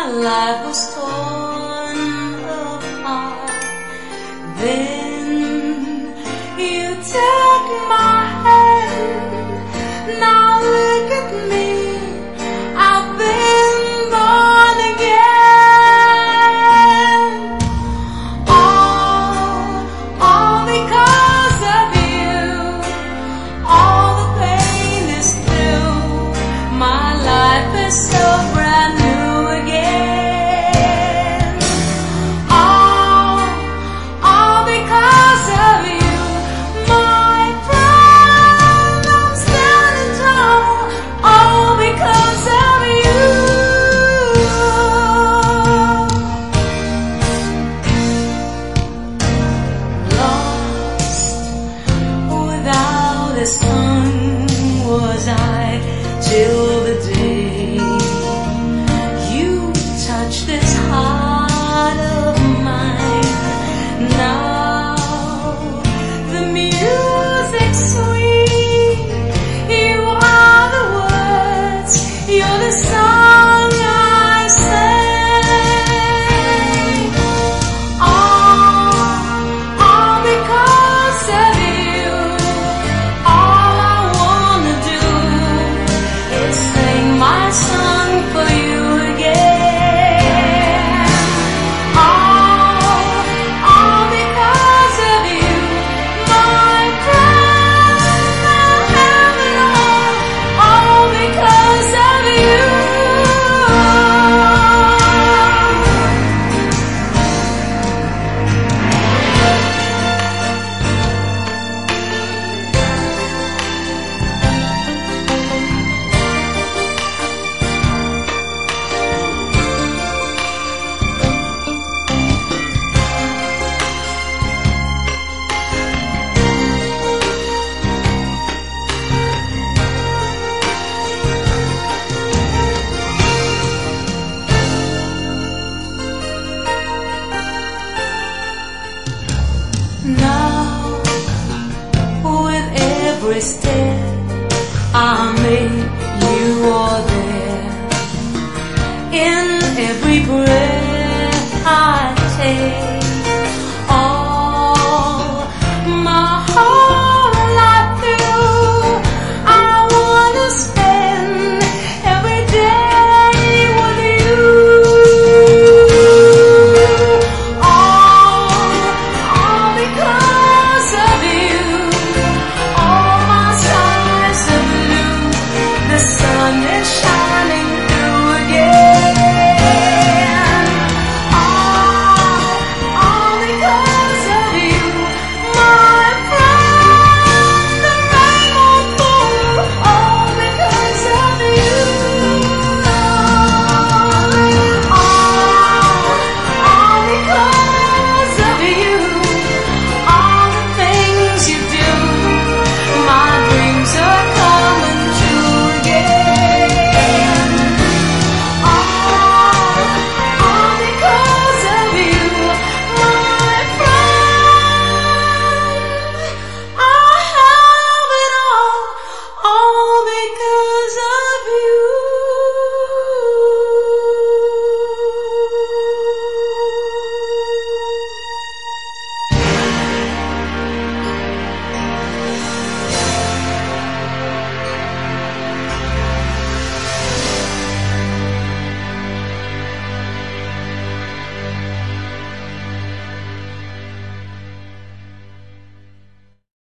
my life was torn apart. Then you took my hand. Now look at me, I've been born again. All because of you. All the pain is through. My life is so brand new again. All because of you, my friend. I'm standing tall. All because of you. Lost without a sun was I till the day you touched this heart of mine. Now the music's sweet. You are the words. You're the song I sing. All because of you. All I wanna do is sing my song for you again. All because of you, my friend. I have it all because of you. Now, with every step I make, you are there. In every breath I take,